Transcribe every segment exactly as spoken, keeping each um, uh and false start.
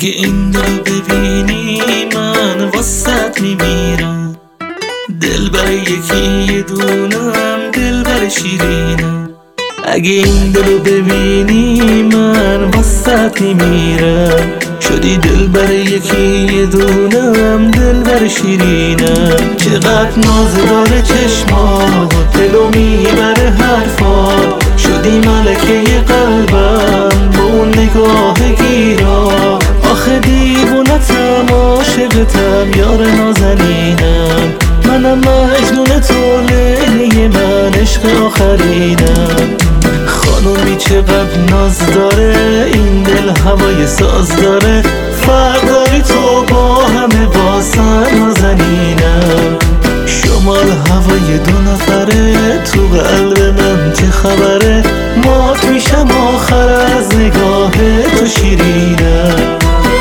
اگه این دلو ببینی من واسط میمیرم. دل برای یکی یه دونم، دل برای شیرینم. اگه این دلو ببینی من واسط میمیرم. شدی دل برای یکی یه دونم، دل برای شیرینم. چقدر ناز داره چشمات، دلو میبره حرفات. شدی ملکه قلبم با اون نگاه گیرا. آخه دیوونتم، عاشقتم، یار نازنینم. منم مجنون تو، لیلی من، عشق آخرینم. خانومی چقدر ناز داره این دل، هوای ساز داره. فرق داری تو با همه، واسه نازنینم. شمال هوای دو نفره، تو قلب من چه خبره؟ مات میشم آخر از نگاه تو شیرینم.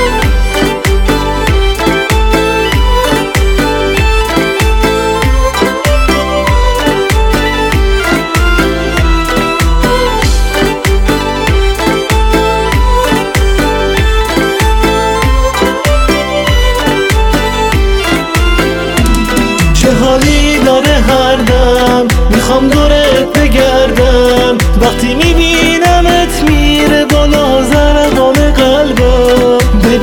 چه حالی داره هر دم، میخوام دورت بگردم. وقتی میبینمت میره